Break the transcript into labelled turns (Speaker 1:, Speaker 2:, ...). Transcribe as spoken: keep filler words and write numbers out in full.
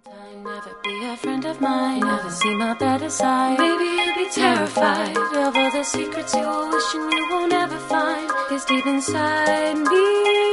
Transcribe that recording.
Speaker 1: Never be a friend of mine, never see my better side. Maybe you'd be terrified of all the secrets you're wishing you won't ever find. 'Cause deep inside me